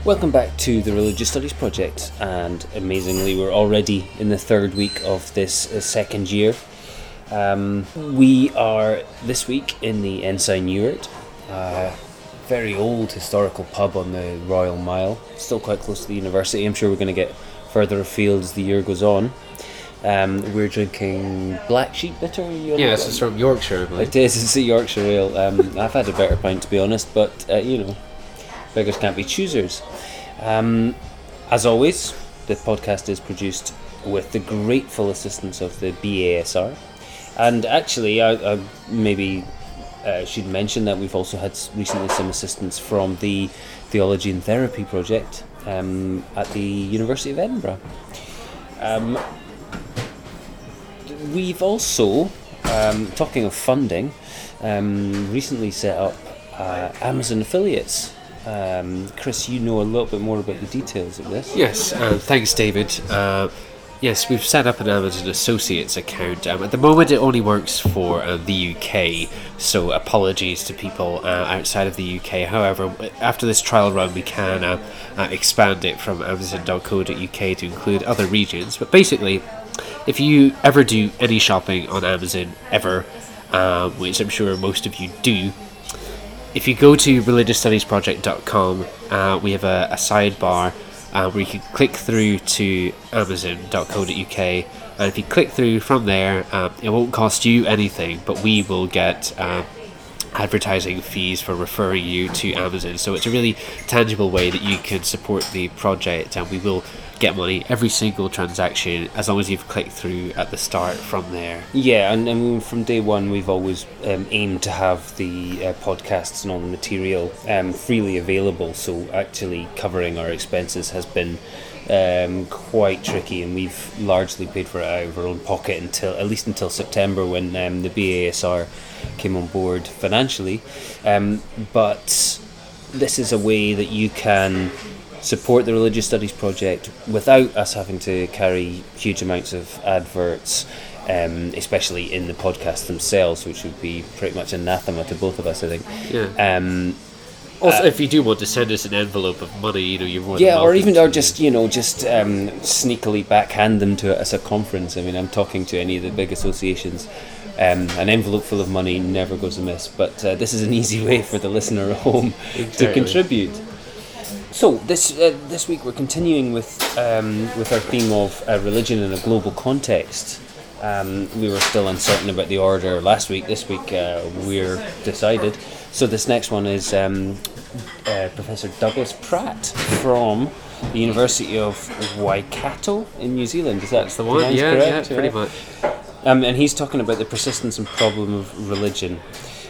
Welcome back to the Religious Studies Project, and amazingly we're already in the third week of this second year. We are this week in the Ensign Ewart, very old historical pub on the Royal Mile, still quite close to the university. I'm sure we're going to get further afield as the year goes on. We're drinking Black Sheep Bitter. Yes, it's from Yorkshire, I believe. It is, it's a Yorkshire ale. I've had a better pint, to be honest, but beggars can't be choosers. As always, the podcast is produced with the grateful assistance of the BASR. And actually, I maybe should mention that we've also had recently some assistance from the Theology and Therapy Project at the University of Edinburgh. We've also, talking of funding, recently set up Amazon affiliates. Chris, you know a little bit more about the details of this. Yes, thanks, David. Yes, we've set up an Amazon Associates account. At the moment, it only works for the UK, so apologies to people outside of the UK. However, after this trial run, we can expand it from amazon.co.uk to include other regions. But basically, if you ever do any shopping on Amazon, ever, which I'm sure most of you do, if you go to religiousstudiesproject.com, we have a sidebar where you can click through to amazon.co.uk, and if you click through from there, it won't cost you anything, but we will get advertising fees for referring you to Amazon. So it's a really tangible way that you can support the project, and we will get money every single transaction as long as you've clicked through at the start from there. Yeah, and from day one we've always aimed to have the podcasts and all the material freely available, so actually covering our expenses has been quite tricky, and we've largely paid for it out of our own pocket at least until September, when the BASR came on board financially. But this is a way that you can support the Religious Studies Project without us having to carry huge amounts of adverts, especially in the podcasts themselves, which would be pretty much anathema to both of us, I think. Yeah. Also, if you do want to send us an envelope of money, you're more than welcome. Or just sneakily backhand them to us at a conference. I mean, I'm talking to any of the big associations. An envelope full of money never goes amiss, but this is an easy way for the listener at home to contribute. So this week we're continuing with our theme of religion in a global context. We were still uncertain about the order last week. This week we're decided. So this next one is Professor Douglas Pratt from the University of Waikato in New Zealand. Is that the one? Yeah, pretty much. And he's talking about the persistence and problem of religion.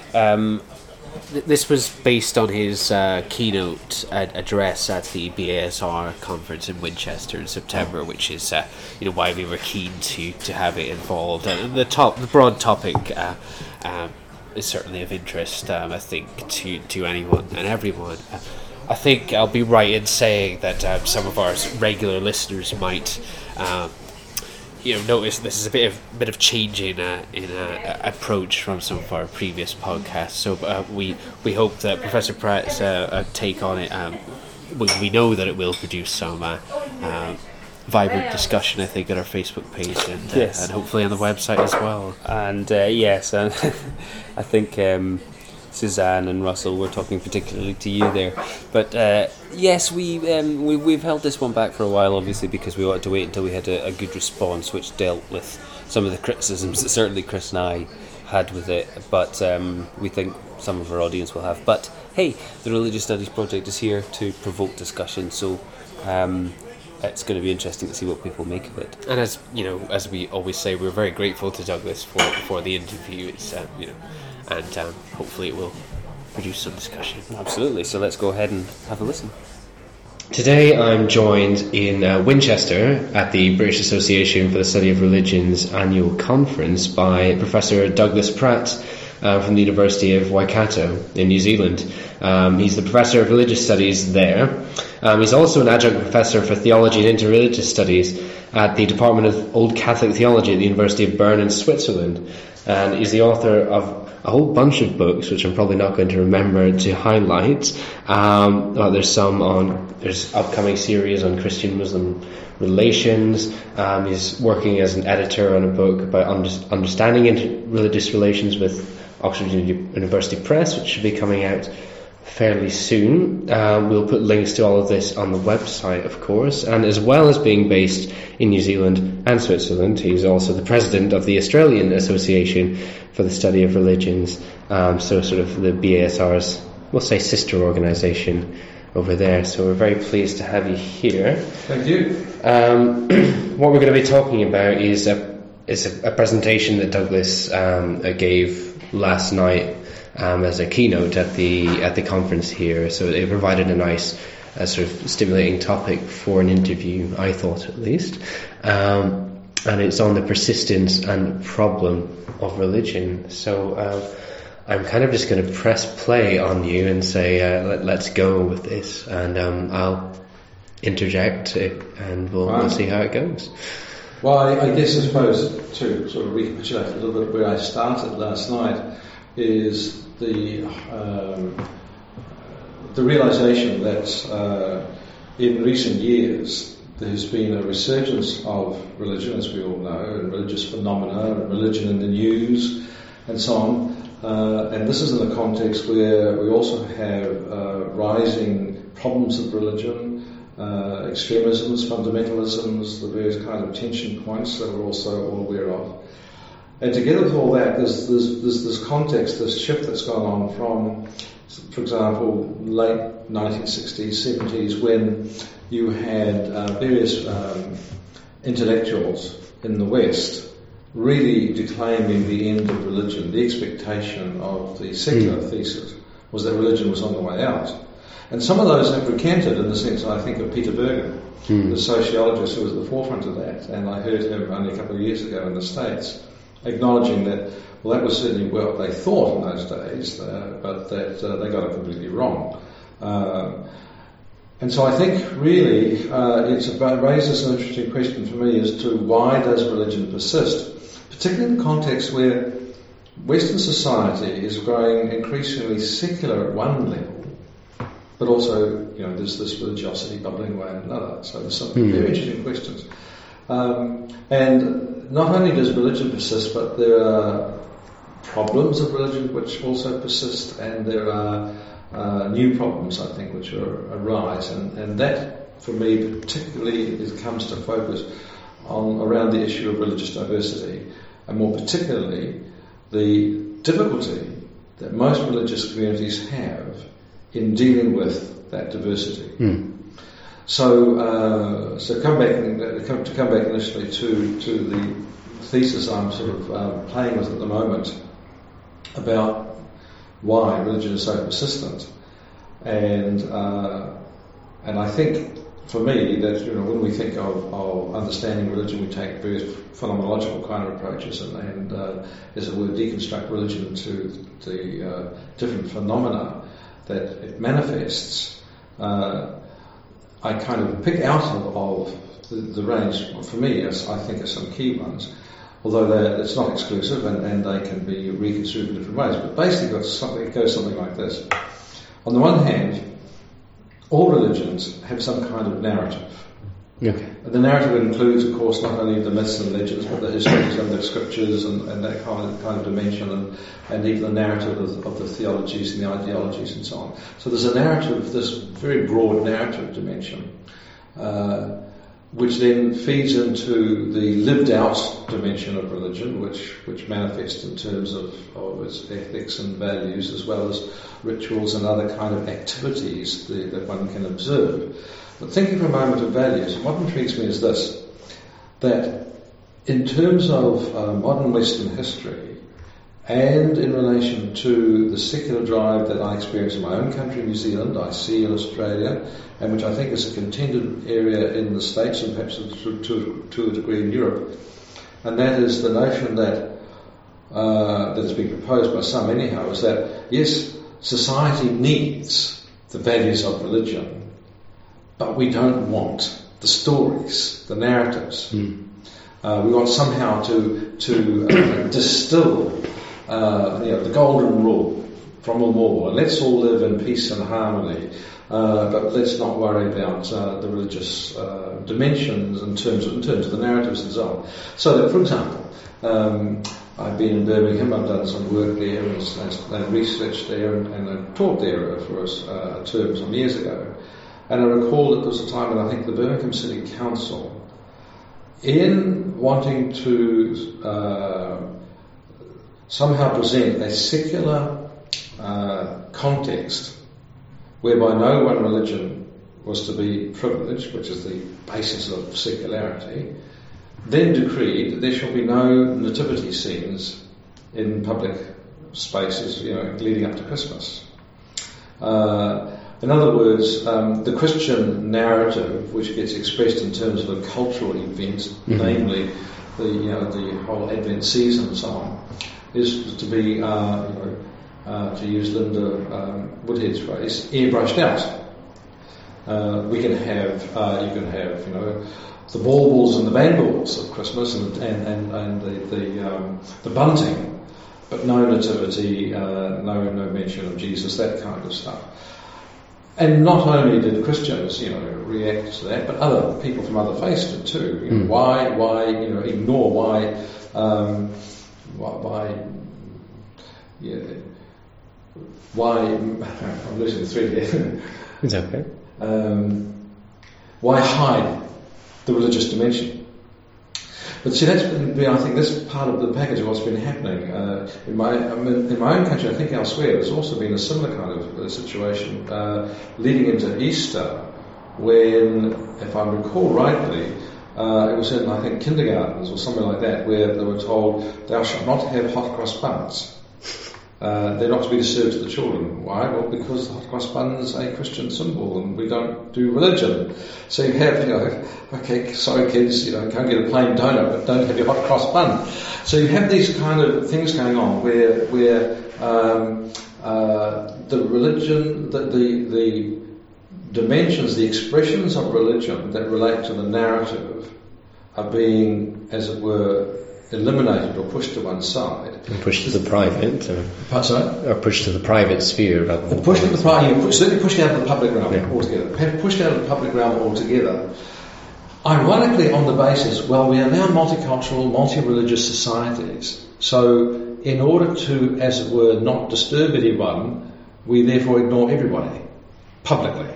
This was based on his keynote address at the BASR conference in Winchester in September, which is why we were keen to have it involved. The broad topic is certainly of interest, I think, to anyone and everyone. I think I'll be right in saying that some of our regular listeners might notice this is a bit of change in approach from some of our previous podcasts. So we hope that Professor Pratt's take on it. We know that it will produce some vibrant discussion, I think, on our Facebook page and hopefully on the website as well. And yes, and I think Suzanne and Russell were talking particularly to you there. But yes, we've held this one back for a while, obviously, because we wanted to wait until we had a good response, which dealt with some of the criticisms that certainly Chris and I had with it, but we think some of our audience will have. But hey, the Religious Studies Project is here to provoke discussion, so it's going to be interesting to see what people make of it. And as we always say, we're very grateful to Douglas for the interview. It's and hopefully it will produce some discussion. Absolutely. So let's go ahead and have a listen. Today I'm joined in Winchester at the British Association for the Study of Religion's annual conference by Professor Douglas Pratt from the University of Waikato in New Zealand. He's the Professor of Religious Studies there. He's also an adjunct professor for Theology and Interreligious Studies at the Department of Old Catholic Theology at the University of Bern in Switzerland. and he's the author of a whole bunch of books, which I'm probably not going to remember to highlight. There's upcoming series on Christian-Muslim relations. He's working as an editor on a book about understanding interreligious relations with Oxford University Press, which should be coming out fairly soon. We'll put links to all of this on the website, of course, and as well as being based in New Zealand and Switzerland, he's also the president of the Australian Association for the Study of Religions, so sort of the BASR's, we'll say, sister organisation over there. So we're very pleased to have you here. Thank you. What we're going to be talking about is a presentation that Douglas gave last night as a keynote at the conference here. So it provided a nice sort of stimulating topic for an interview, I thought at least. And it's on the persistence and problem of religion. So I'm kind of just going to press play on you and say, let's go with this, and I'll interject and we'll see how it goes. Well, I guess I suppose to sort of recapitulate a little bit where I started last night is the realization that in recent years there's been a resurgence of religion, as we all know, and religious phenomena, and religion in the news, and so on. And this is in a context where we also have rising problems of religion, extremisms, fundamentalisms, the various kind of tension points that we're also all aware of. And together with all that, there's this context, this shift that's gone on from, for example, late 1960s, 70s, when you had various intellectuals in the West really declaiming the end of religion. The expectation of the secular thesis was that religion was on the way out. And some of those have recanted, in the sense, I think, of Peter Bergen, the sociologist who was at the forefront of that. And I heard him only a couple of years ago in the States, acknowledging that, well, that was certainly what they thought in those days, but that they got it completely wrong. And so I think really it raises an interesting question for me as to why does religion persist, particularly in the context where Western society is growing increasingly secular at one level, but also, there's this religiosity bubbling away at another. So there's some very interesting questions. And not only does religion persist, but there are problems of religion which also persist, and there are new problems, I think, which arise. And that, for me, particularly, comes to focus around the issue of religious diversity, and more particularly, the difficulty that most religious communities have in dealing with that diversity. So to come back initially to the thesis I'm sort of playing with at the moment about why religion is so persistent, and I think for me that when we think of understanding religion, we take various phenomenological kind of approaches and as it were deconstruct religion into the different phenomena that it manifests. I kind of pick out of the range, for me, as I think are some key ones, although it's not exclusive and they can be reconstrued in different ways. But basically it goes something like this. On the one hand, all religions have some kind of narrative. Okay. And the narrative includes, of course, not only the myths and legends, but the histories and the scriptures and that kind of dimension, and even the narrative of the theologies and the ideologies and so on. So there's a narrative, this very broad narrative dimension, which then feeds into the lived out dimension of religion, which manifests in terms of its ethics and values, as well as rituals and other kind of activities that one can observe. But thinking for a moment of values, what intrigues me is this, that in terms of modern Western history, and in relation to the secular drive that I experience in my own country, New Zealand, I see in Australia, and which I think is a contended area in the States and perhaps to a degree in Europe, and that is the notion that has been proposed by some anyhow, is that yes, society needs the values of religion, but we don't want the stories, the narratives. We want somehow to distill the golden rule from them all. And let's all live in peace and harmony, but let's not worry about the religious dimensions in terms of the narratives and so on. So that, for example, I've been in Birmingham, I've done some work there and research there and I taught there for a term some years ago. And I recall that there was a time when I think the Birmingham City Council, in wanting to somehow present a secular context whereby no one religion was to be privileged, which is the basis of secularity, then decreed that there shall be no nativity scenes in public spaces, leading up to Christmas. In other words, the Christian narrative, which gets expressed in terms of a cultural event, namely the whole Advent season and so on, is to be, to use Linda Woodhead's phrase, airbrushed out. You can have, the baubles and the bangles of Christmas and the bunting, but no nativity, no mention of Jesus, that kind of stuff. And not only did Christians, react to that, but other people from other faiths did too. Why ignore? Why? I'm losing the thread here. It's okay. Why hide the religious dimension? But see, I think that's part of the package of what's been happening. In my own country, I think elsewhere, there's also been a similar kind of situation leading into Easter, when, if I recall rightly, it was in, I think, kindergartens or something like that, where they were told, thou shalt not have hot cross buns. They're not to be served to the children. Why? Well, because the hot cross bun is a Christian symbol and we don't do religion. So you have, okay, sorry kids, can't get a plain donut, but don't have your hot cross bun. So you have these kind of things going on where the religion, the dimensions, the expressions of religion that relate to the narrative are being, as it were, eliminated or pushed to one side. And pushed to the private. Or pushed to the private sphere. Pushed to the private, certainly pushed out of the public realm altogether. Pushed out of the public realm altogether. Ironically, on the basis, we are now multicultural, multi-religious societies. So, in order to, as it were, not disturb anyone, we therefore ignore everybody, publicly.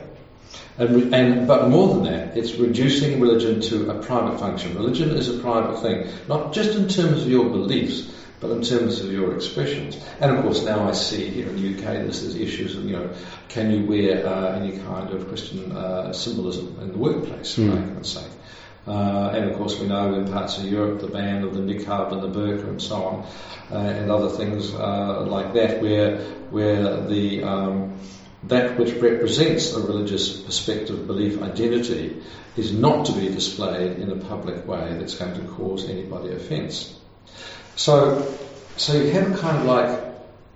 But more than that, it's reducing religion to a private function. Religion is a private thing, not just in terms of your beliefs, but in terms of your expressions. And of course, now I see here in the UK there's issues of, can you wear any kind of Christian symbolism in the workplace, for argument's sake. And of course, we know in parts of Europe the ban of the niqab and the burqa and so on, and other things like that, where the that which represents a religious perspective, belief, identity is not to be displayed in a public way that's going to cause anybody offence. So you have kind of like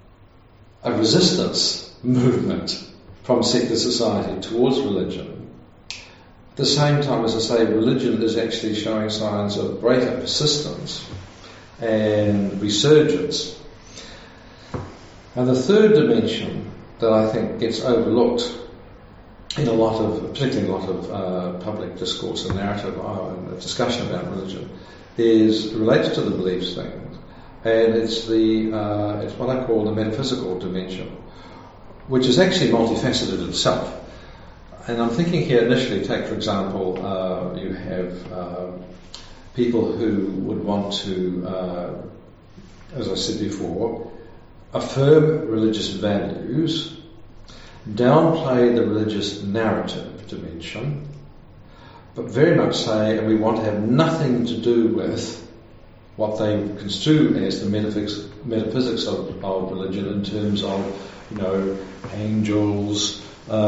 a resistance movement from secular society towards religion. At the same time, as I say, religion is actually showing signs of greater persistence and resurgence. And the third dimension that I think gets overlooked in particularly a lot of public discourse and narrative and discussion about religion, relates to the beliefs thing, and it's what I call the metaphysical dimension, which is actually multifaceted itself. And I'm thinking here initially, take for example, you have people who would want to, as I said before, affirm religious values, downplay the religious narrative dimension, but very much say, and we want to have nothing to do with what they construe as the metaphysics of religion in terms of, angels,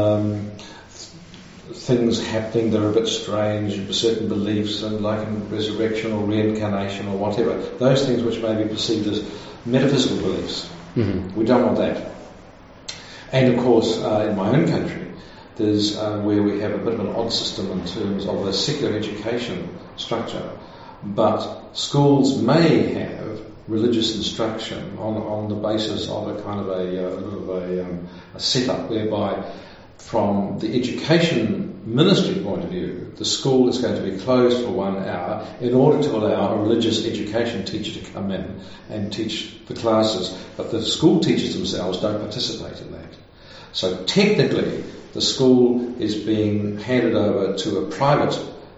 things happening that are a bit strange, certain beliefs, and like in resurrection or reincarnation or whatever. Those things which may be perceived as metaphysical beliefs. Mm-hmm. We don't want that. And of course, in my own country, there's where we have a bit of an odd system in terms of a secular education structure, but schools may have religious instruction on the basis of a kind of a setup whereby, from the education ministry point of view, the school is going to be closed for 1 hour in order to allow a religious education teacher to come in and teach the classes, but the school teachers themselves don't participate in that. So technically, the school is being handed over to a private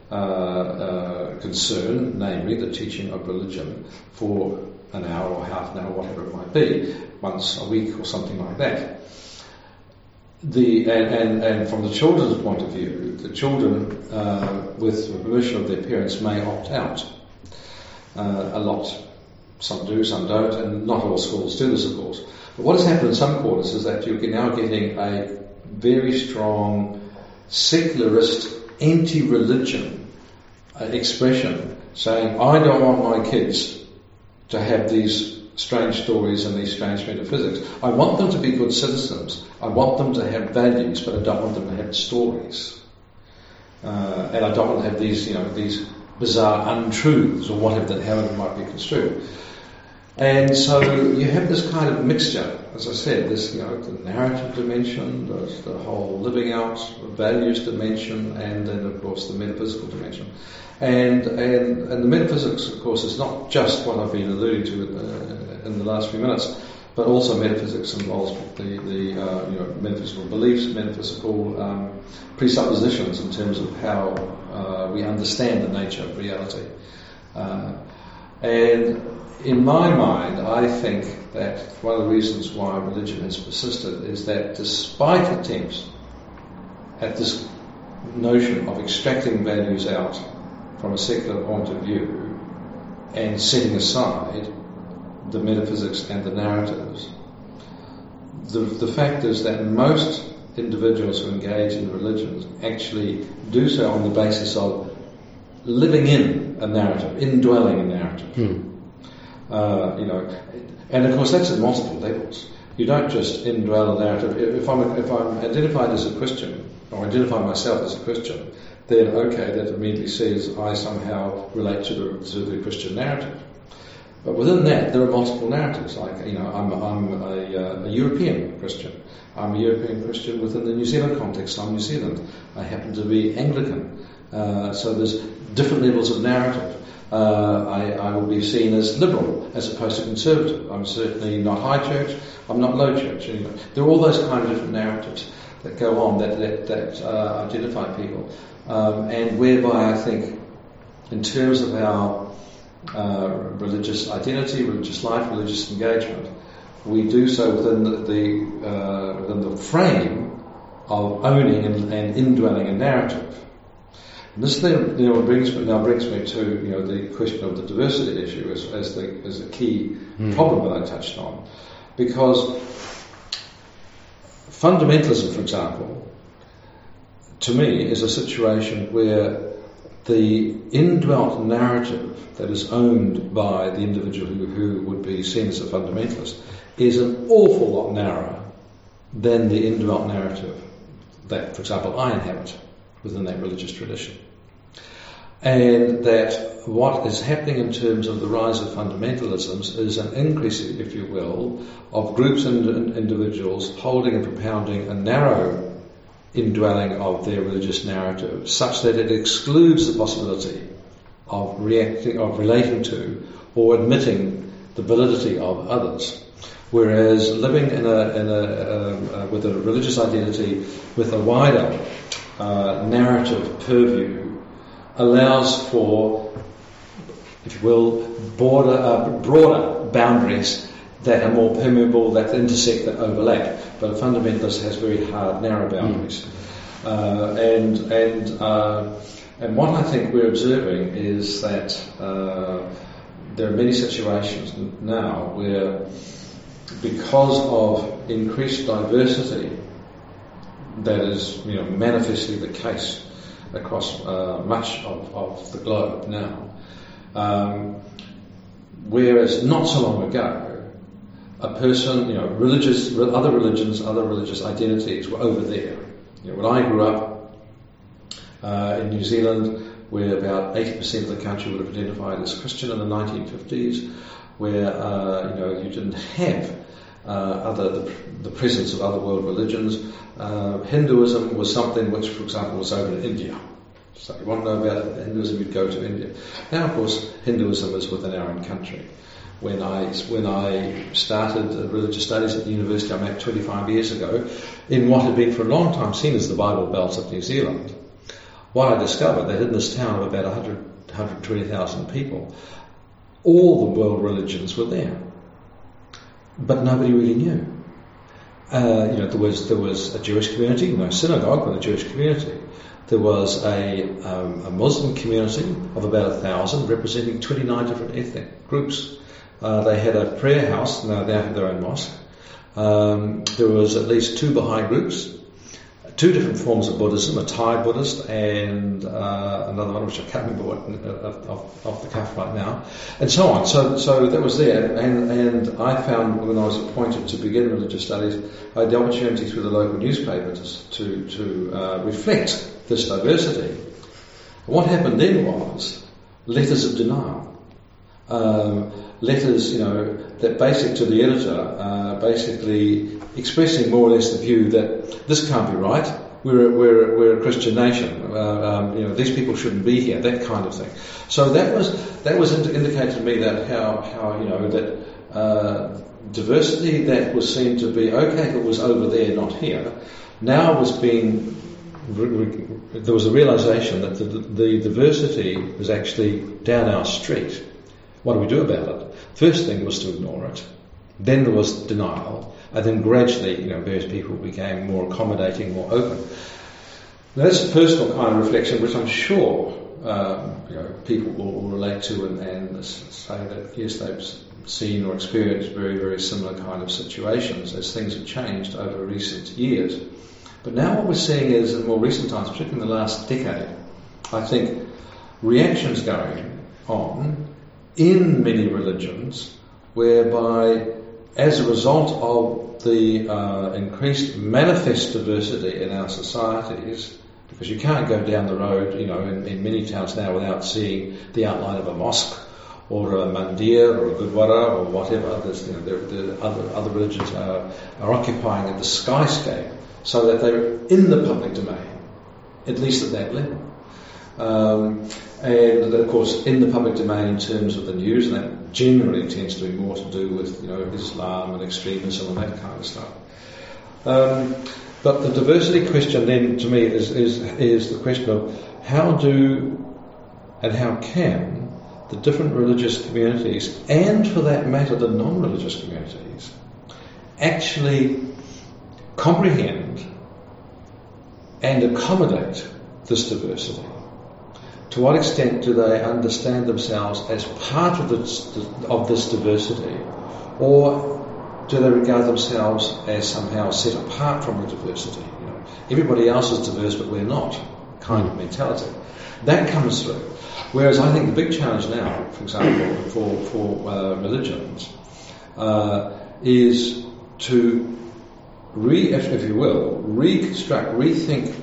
concern, namely the teaching of religion, for an hour or half an hour, whatever it might be, once a week or something like that. And from the children's point of view, the children, with the permission of their parents, may opt out. A lot. Some do, some don't, and not all schools do this, of course. But what has happened in some quarters is that you're now getting a very strong secularist, anti-religion expression saying, I don't want my kids to have these strange stories and these strange metaphysics. I want them to be good citizens. I want them to have values, but I don't want them to have stories. And I don't want to have these bizarre untruths or whatever, however it might be construed. And so you have this kind of mixture, as I said, this, the narrative dimension, the whole living out values dimension, and then of course the metaphysical dimension. And the metaphysics, of course, is not just what I've been alluding to in the last few minutes, but also metaphysics involves the metaphysical beliefs, metaphysical presuppositions in terms of how we understand the nature of reality. And in my mind, I think that one of the reasons why religion has persisted is that despite attempts at this notion of extracting values out from a secular point of view and setting aside the metaphysics and the narratives, the fact is that most individuals who engage in religions actually do so on the basis of living in a narrative, indwelling a narrative. And of course that's at multiple levels. You don't just indwell a narrative. If I'm identified as a Christian, or identify myself as a Christian, then okay, that immediately says I somehow relate to the Christian narrative. But within that, there are multiple narratives. Like, I'm a European Christian. I'm a European Christian within the New Zealand context. I'm New Zealand. I happen to be Anglican. So there's different levels of narrative. I will be seen as liberal as opposed to conservative. I'm certainly not high church. I'm not low church. There are all those kind of different narratives that go on that identify people, and whereby I think, in terms of our religious identity, religious life, religious engagement, we do so within the frame of owning and indwelling a narrative. And this then brings me to the question of the diversity issue as a key problem that I touched on, because fundamentalism, for example, to me is a situation where the indwelt narrative that is owned by the individual who would be seen as a fundamentalist is an awful lot narrower than the indwelt narrative that, for example, I inhabit within that religious tradition. And that what is happening in terms of the rise of fundamentalisms is an increase, if you will, of groups and individuals holding and propounding a narrow indwelling of their religious narrative, such that it excludes the possibility of relating to or admitting the validity of others. Whereas living with a religious identity with a wider narrative purview allows for, if you will, broader boundaries that are more permeable, that intersect, that overlap. But a fundamentalist has very hard, narrow boundaries. And what I think we're observing is that there are many situations now where, because of increased diversity, that is manifestly the case across much of the globe now, whereas not so long ago, a person, other religions, other religious identities were over there. When I grew up in New Zealand, where about 80% of the country would have identified as Christian in the 1950s, where you didn't have the presence of other world religions. Hinduism was something which, for example, was over in India. So you want to know about Hinduism, you'd go to India. Now, of course, Hinduism is within our own country. When I started religious studies at the university, I'm at 25 years ago, in what had been for a long time seen as the Bible Belt of New Zealand, what I discovered that in this town of about 120,000 people, all the world religions were there, but nobody really knew. There was a Jewish community, no synagogue, but a Jewish community. There was a Muslim community of about 1,000, representing 29 different ethnic groups. They had a prayer house, now they have their own mosque. There was at least 2 Baha'i groups, 2 different forms of Buddhism, a Thai Buddhist and another one which I can't remember off the cuff right now, and so on. So that was there, and I found when I was appointed to begin religious studies, I had the opportunity through the local newspaper to reflect this diversity. What happened then was letters of denial. Letters, that basic to the editor, basically expressing more or less the view that this can't be right. We're a Christian nation. These people shouldn't be here. That kind of thing. So that was indicated to me that that diversity that was seen to be okay if it was over there, not here, now was being. There was a realization that the diversity was actually down our street. What do we do about it? First thing was to ignore it. Then there was denial. And then gradually, various people became more accommodating, more open. Now, that's a personal kind of reflection, which I'm sure people will relate to and say that, yes, they've seen or experienced very, very similar kind of situations as things have changed over recent years. But now what we're seeing is, in more recent times, particularly in the last decade, I think reactions going on in many religions whereby, as a result of the increased manifest diversity in our societies, because you can't go down the road, in many towns now without seeing the outline of a mosque or a mandir or a gurdwara or whatever. Other religions are occupying the skyscape so that they're in the public domain, at least at that level. And of course, in the public domain in terms of the news, and that generally tends to be more to do with Islam and extremism and that kind of stuff. But the diversity question then, to me, is the question of how do and how can the different religious communities, and for that matter the non-religious communities, actually comprehend and accommodate this diversity? To what extent do they understand themselves as part of this diversity, or do they regard themselves as somehow set apart from the diversity? Everybody else is diverse, but we're not, kind of mentality. That comes through. Whereas I think the big challenge now, for example, for religions, is to if you will, reconstruct, rethink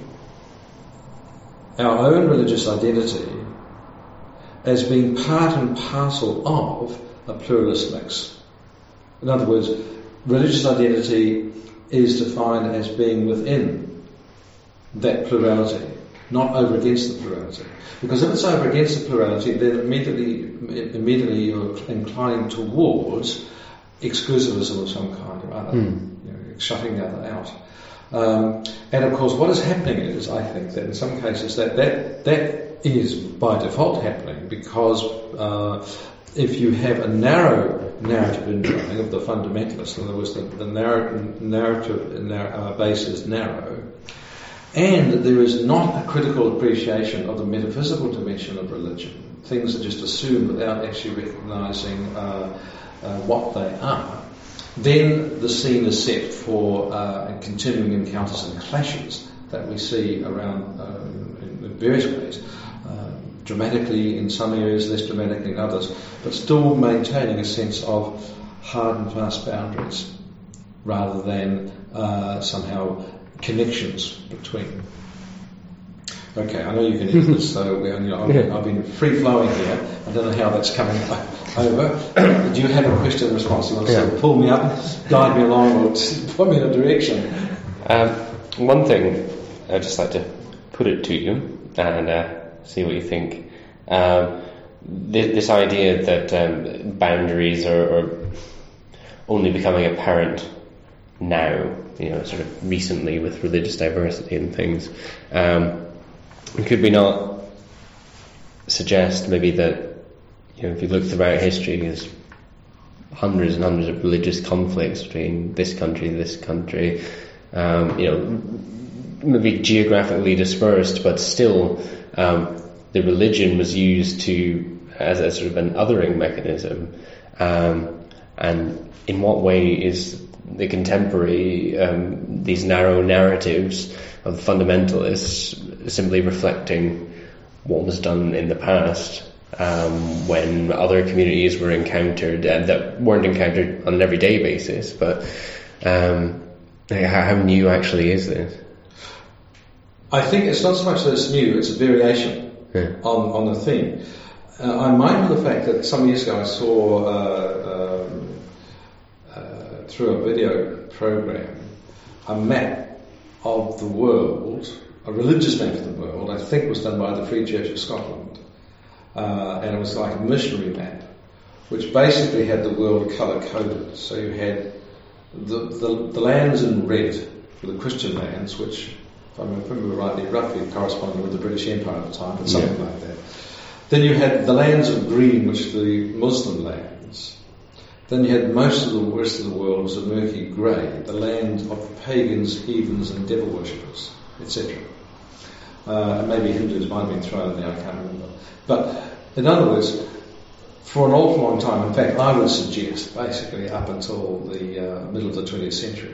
our own religious identity as being part and parcel of a pluralist mix. In other words, religious identity is defined as being within that plurality, not over against the plurality. Because if it's over against the plurality, then immediately you're inclining towards exclusivism of some kind or other, shutting the other out. And of course, what is happening is, I think, that in some cases that is by default happening, because if you have a narrow narrative indrawing of the fundamentalists, in other words, the narrative base is narrow, and there is not a critical appreciation of the metaphysical dimension of religion, things are just assumed without actually recognising what they are, then the scene is set for continuing encounters and clashes that we see around in various ways, dramatically in some areas, less dramatically in others, but still maintaining a sense of hard and fast boundaries rather than somehow connections between. Okay, I know you can hear this, so I've been free flowing here. I don't know how that's coming over. Do you have a question in response? You want to sort of pull me up, guide me along, or point me in a direction? One thing I'd just like to put it to you and see what you think. This idea that boundaries are only becoming apparent now, sort of recently with religious diversity and things. Could we not suggest maybe that, if you look throughout history, there's hundreds and hundreds of religious conflicts between this country, maybe geographically dispersed, but still the religion was used as a sort of an othering mechanism. And in what way is the contemporary, these narrow narratives of the fundamentalists simply reflecting what was done in the past, when other communities were encountered that weren't encountered on an everyday basis, but how new actually is this? I think it's not so much that it's new, it's a variation on the theme. I'm mindful of the fact that some years ago I saw through a video program a map of the world, a religious map of the world, I think was done by the Free Church of Scotland, and it was like a missionary map, which basically had the world colour-coded. So you had the lands in red were the Christian lands, which, if I remember rightly, roughly corresponded with the British Empire at the time, but something like that. Then you had the lands of green, which were the Muslim lands. Then you had most of the rest of the world was a murky grey, the land of the pagans, heathens and devil worshippers, etc. And maybe Hindus might have been thrown in there, I can't remember. But in other words, for an awful long time, in fact I would suggest basically up until the middle of the 20th century,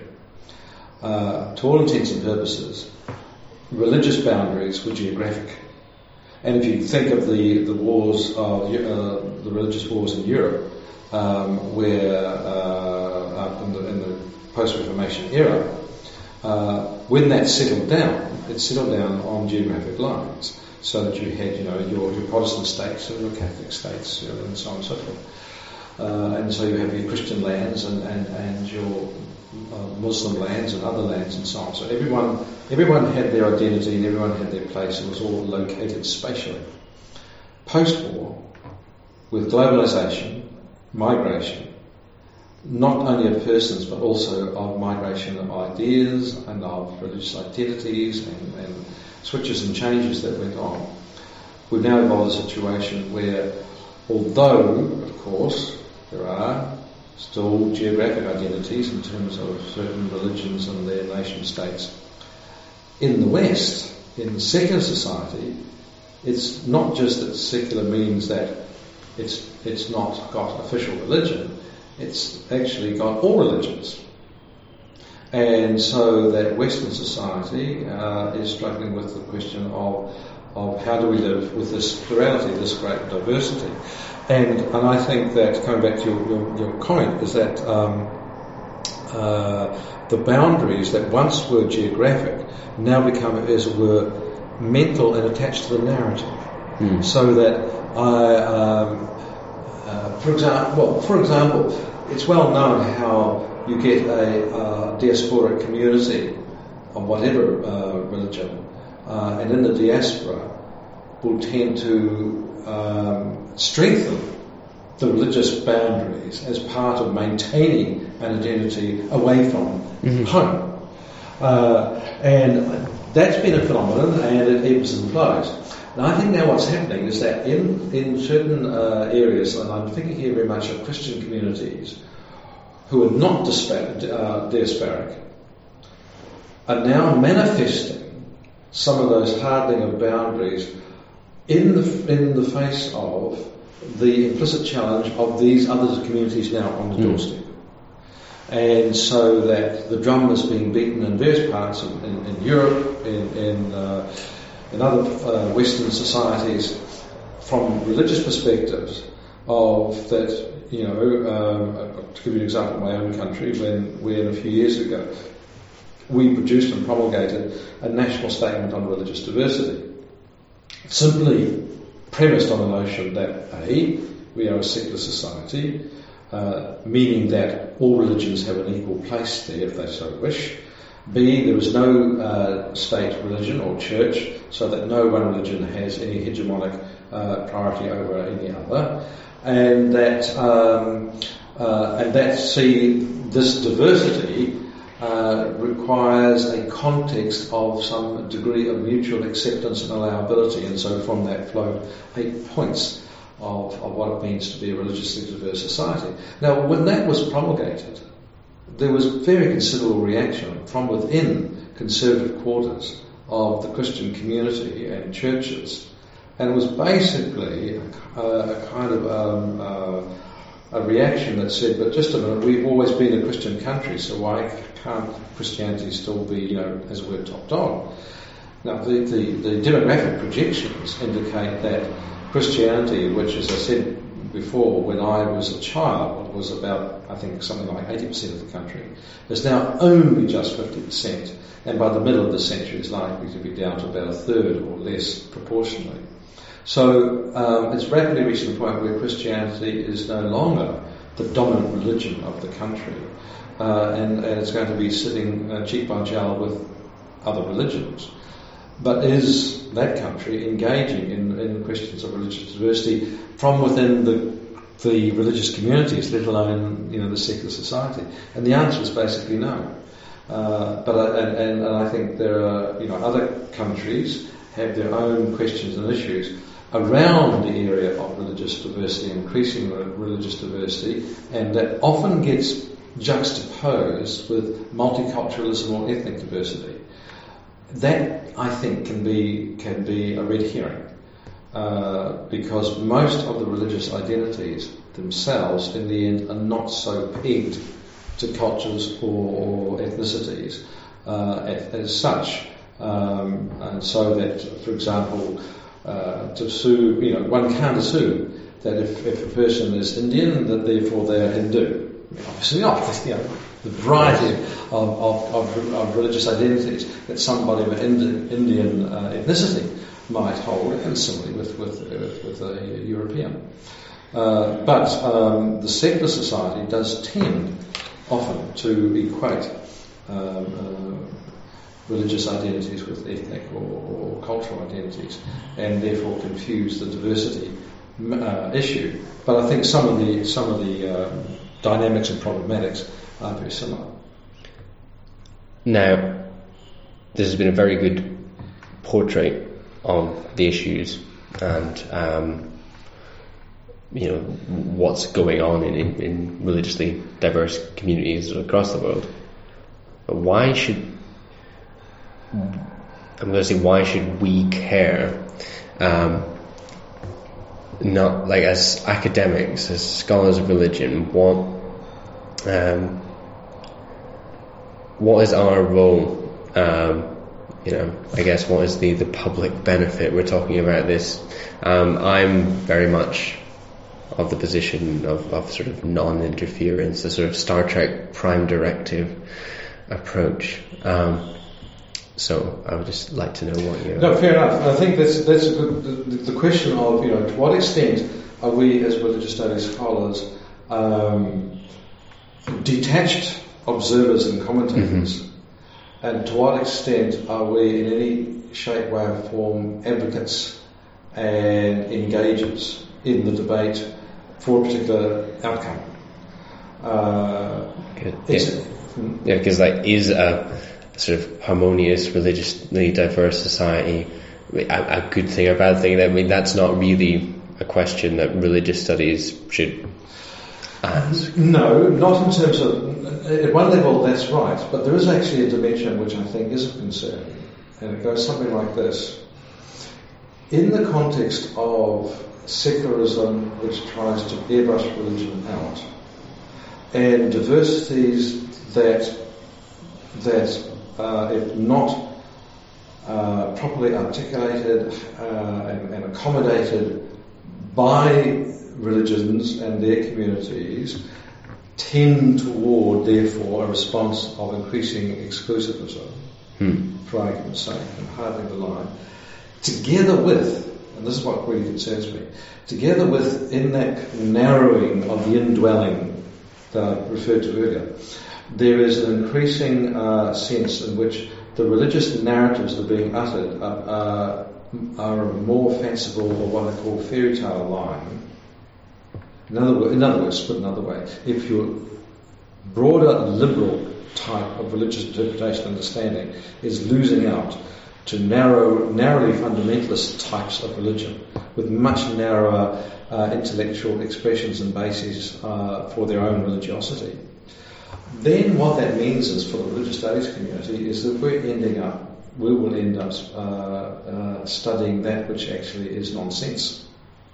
to all intents and purposes, religious boundaries were geographic. And if you think of the wars, the religious wars in Europe, where in the post-Reformation era, when that settled down, it settled down on geographic lines, so that you had, your Protestant states and your Catholic states, and so on and so forth. And so you have your Christian lands and your Muslim lands and other lands and so on. So everyone had their identity and everyone had their place. It was all located spatially. Post-war, with globalisation, migration, not only of persons but also of migration of ideas and of religious identities and switches and changes that went on, we've now evolved a situation where, although, of course, there are still geographic identities in terms of certain religions and their nation states, in the West, in secular society, it's not just that secular means that it's not got official religion, it's actually got all religions. And so that Western society is struggling with the question of how do we live with this plurality, this great diversity. And I think that, coming back to your comment, is that the boundaries that once were geographic now become, as it were, mental and attached to the narrative. So that for example, it's well known how you get a diasporic community of whatever religion, and in the diaspora will tend to strengthen the religious boundaries as part of maintaining an identity away from home. And that's been a phenomenon, and it ebbs and flows. And I think now what's happening is that in certain areas, and I'm thinking here very much of Christian communities who are not diasporic, are now manifesting some of those hardening of boundaries in the face of the implicit challenge of these other communities now on the doorstep. And so that the drum is being beaten in various parts in Europe, in other Western societies, from religious perspectives, of that, to give you an example of my own country, when a few years ago we produced and promulgated a national statement on religious diversity. simply premised on the notion that A, we are a secular society, meaning that all religions have an equal place there if they so wish. B, there is no state religion or church, so that no one religion has any hegemonic priority over any other, and that C, this diversity requires a context of some degree of mutual acceptance and allowability, and so from that flowed 8 points of what it means to be a religiously diverse society. Now, when that was promulgated, there was very considerable reaction from within conservative quarters of the Christian community and churches, and it was basically a kind of a reaction that said, but just a minute, we've always been a Christian country, so why can't Christianity still be, as it were, top dog? Now, the demographic projections indicate that Christianity, which, as I said before, when I was a child, was about, I think, something like 80% of the country, is now only just 50%, and by the middle of the century is likely to be down to about a third or less proportionally. So it's rapidly reaching the point where Christianity is no longer the dominant religion of the country, and it's going to be sitting cheek by jowl with other religions. But is that country engaging in questions of religious diversity from within the religious communities, let alone the secular society? And the answer is basically no. And I think there are other countries have their own questions and issues around the area of religious diversity, increasing religious diversity, and that often gets juxtaposed with multiculturalism or ethnic diversity. That, I think, can be a red herring, because most of the religious identities themselves, in the end, are not so pegged to cultures or ethnicities as such, and so that, for example, to sue, one can't assume that if a person is Indian, that therefore they're Hindu. Obviously not. The variety of religious identities that somebody of Indian ethnicity might hold, and similarly with a European. But the secular society does tend often to equate religious identities with ethnic or cultural identities, and therefore confuse the diversity issue. But I think some of the dynamics and problematics are very similar. Now, this has been a very good portrait of the issues and what's going on in religiously diverse communities across the world. But why should we care? Not like as academics, as scholars of religion, what is our role? I guess what is the public benefit? We're talking about this. I'm very much of the position of sort of non-interference, a sort of Star Trek Prime Directive approach. So I would just like to know what you... No, fair enough. I think that's a good... The question of, to what extent are we as religious studies scholars detached observers and commentators, and to what extent are we in any shape, way or form advocates and engagers in the debate for a particular outcome? Because is a sort of harmonious, religiously diverse society a good thing or a bad thing? I mean, that's not really a question that religious studies should ask. No, not in terms of... At one level, that's right, but there is actually a dimension which I think is of concern, and it goes something like this. In the context of secularism which tries to airbrush religion out, and diversities that if not properly articulated and accommodated by religions and their communities, tend toward, therefore, a response of increasing exclusivism, for argument's sake, and hardening the line, together with and this is what really concerns me, together with in that narrowing of the indwelling that I referred to earlier, there is an increasing sense in which the religious narratives that are being uttered are a more fanciful, or what I call fairy tale line. In other words, put another way, if your broader liberal type of religious interpretation and understanding is losing out to narrowly fundamentalist types of religion with much narrower intellectual expressions and bases for their own religiosity, then what that means is for the religious studies community is that we will end up studying that which actually is nonsense.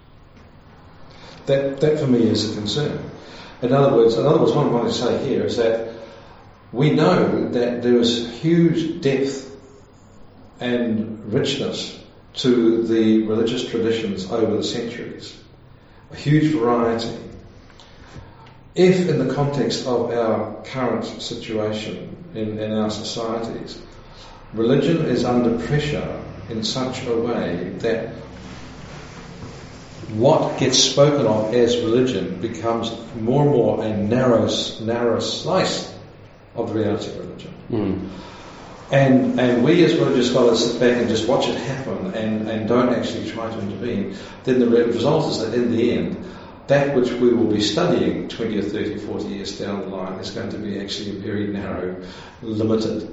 That for me is a concern. In other words, what I want to say here is that we know that there is huge depth and richness to the religious traditions over the centuries, a huge variety. If in the context of our current situation in our societies, religion is under pressure in such a way that what gets spoken of as religion becomes more and more a narrow slice of the reality of religion. Mm. And we as religious scholars sit back and just watch it happen and don't actually try to intervene, then the result is that in the end, that which we will be studying 20 or 30, 40 years down the line is going to be actually a very narrow, limited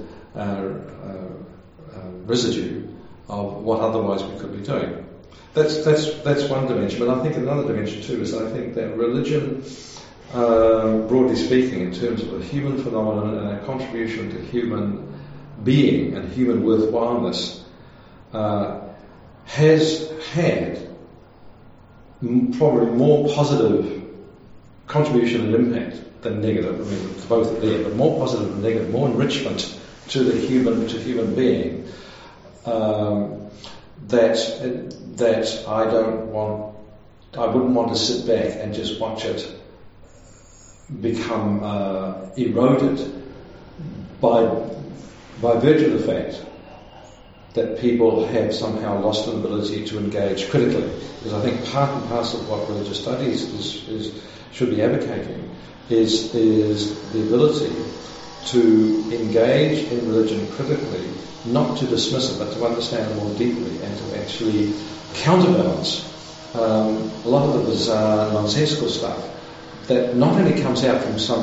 residue of what otherwise we could be doing. That's one dimension, but I think another dimension too is I think that religion, broadly speaking, in terms of a human phenomenon and a contribution to human being and human worthwhileness, has had probably more positive contribution and impact than negative. I mean, both are there, but more positive than negative, more enrichment to the human being. That I wouldn't want to sit back and just watch it become eroded by virtue of the fact that people have somehow lost an ability to engage critically. Because I think part and parcel of what religious studies should be advocating is the ability to engage in religion critically, not to dismiss it, but to understand it more deeply and to actually counterbalance a lot of the bizarre, nonsensical stuff that not only comes out from some,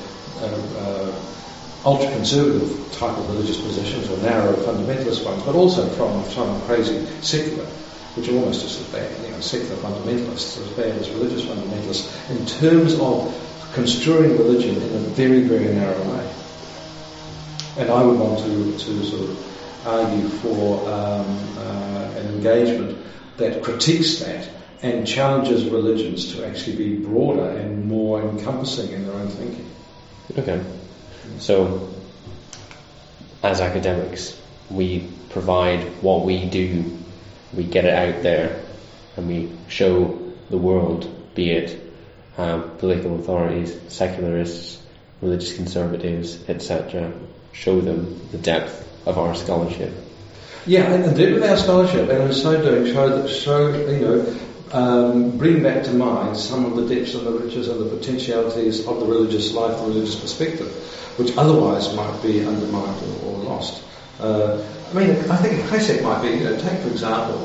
ultra-conservative type of religious positions or narrow fundamentalist ones, but also from some crazy secular, which are almost just as bad, secular fundamentalists, as bad as religious fundamentalists, in terms of construing religion in a very, very narrow way. And I would want to sort of argue for an engagement that critiques that and challenges religions to actually be broader and more encompassing in their own thinking. Okay. So, as academics, we provide what we do, we get it out there, and we show the world, be it political authorities, secularists, religious conservatives, etc., show them the depth of our scholarship. Yeah, and depth of our scholarship, and in so doing, bring back to mind some of the depths and the riches and the potentialities of the religious life, the religious perspective, which otherwise might be undermined or lost. I think a classic might be, take for example,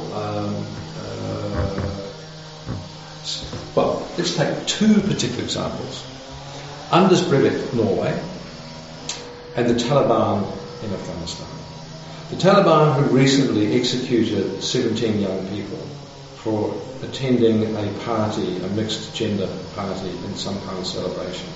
let's take two particular examples. Anders Breivik, Norway, and the Taliban in Afghanistan. The Taliban who recently executed 17 young people for attending a party, a mixed gender party in some kind of celebration.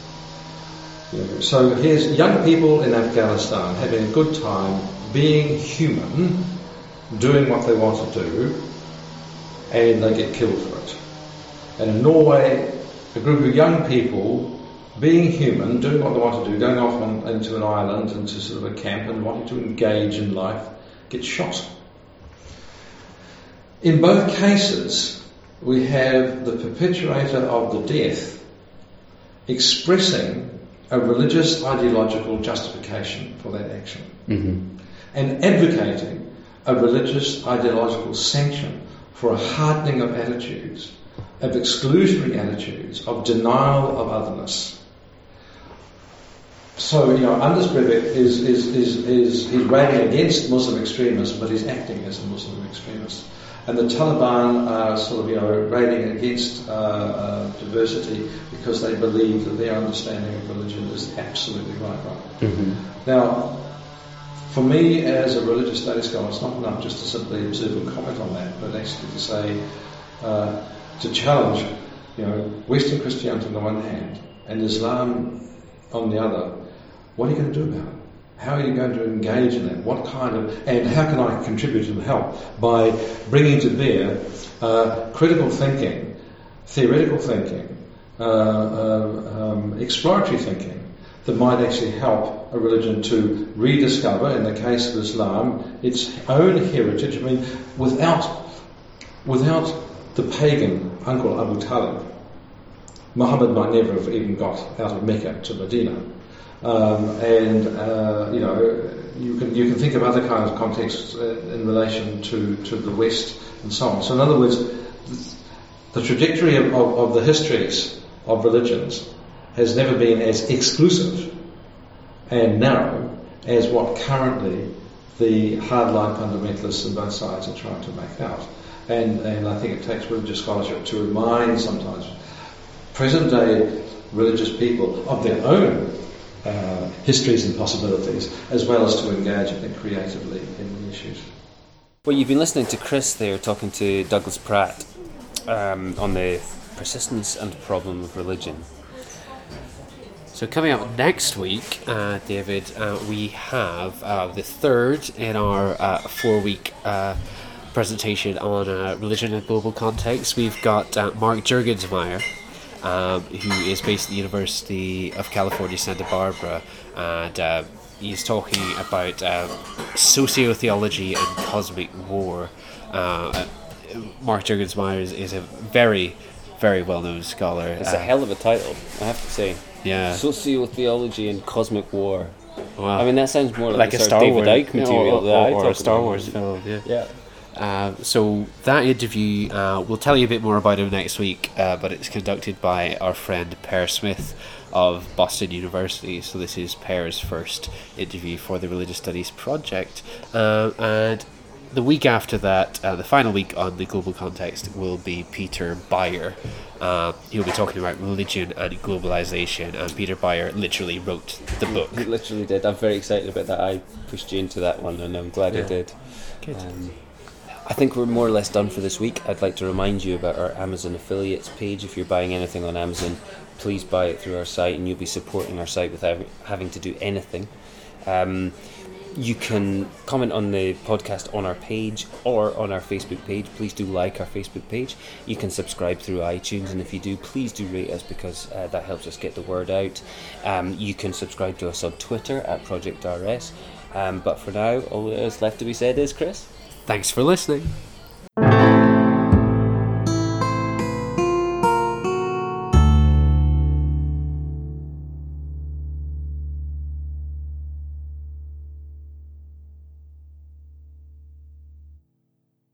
So here's young people in Afghanistan having a good time, being human, doing what they want to do, and they get killed for it. And in Norway, a group of young people being human, doing what they want to do, going off into an island, into sort of a camp and wanting to engage in life, get shot. In both cases, we have the perpetrator of the death expressing a religious ideological justification for that action, and advocating a religious ideological sanction for a hardening of attitudes, of exclusionary attitudes, of denial of otherness. So, Anders Breivik he's railing against Muslim extremists, but he's acting as a Muslim extremist. And the Taliban are sort of, railing against diversity because they believe that their understanding of religion is absolutely right. Mm-hmm. Now, for me as a religious studies scholar, it's not enough just to simply observe and comment on that, but actually to say, to challenge, Western Christianity on the one hand and Islam on the other. What are you going to do about it? How are you going to engage in that? What kind of, and how can I contribute and help by bringing to bear critical thinking, theoretical thinking, exploratory thinking that might actually help a religion to rediscover, in the case of Islam, its own heritage. I mean, without the pagan uncle Abu Talib, Muhammad might never have even got out of Mecca to Medina. You can think of other kinds of contexts in relation to the West and so on. So in other words, the trajectory of the histories of religions has never been as exclusive and narrow as what currently the hardline fundamentalists on both sides are trying to make out. And I think it takes religious scholarship to remind sometimes present day religious people of their own histories and possibilities, as well as to engage creatively in the issues. Well, you've been listening to Chris there talking to Douglas Pratt on the persistence and problem of religion. So coming up next week, David, we have the third in our 4-week presentation on religion in a global context. We've got Mark Juergensmeyer, who is based at the University of California, Santa Barbara, and he's talking about sociotheology and cosmic war. Mark Juergensmeyer is a very, very well-known scholar. It's a hell of a title, I have to say. Yeah. Sociotheology and cosmic war. Wow. I mean, that sounds more like a sort Star of David Wars Icke material. or a Star Wars film, yeah. Yeah. So that interview, we'll tell you a bit more about him next week, but it's conducted by our friend Per Smith of Boston University. So this is Per's first interview for the Religious Studies project. And the week after that, the final week on the global context, will be Peter Beyer. He'll be talking about religion and globalization, and Peter Beyer literally wrote the book. He literally did. I'm very excited about that. I pushed you into that one, and I'm glad I did. Good. I think we're more or less done for this week. I'd like to remind you about our Amazon affiliates page. If you're buying anything on Amazon, please buy it through our site, and you'll be supporting our site without having to do anything. You can comment on the podcast on our page or on our Facebook page. Please do like our Facebook page. You can subscribe through iTunes, and if you do, please do rate us, because that helps us get the word out. You can subscribe to us on Twitter at ProjectRS. But for now, all that is left to be said is, Chris, Thanks for listening.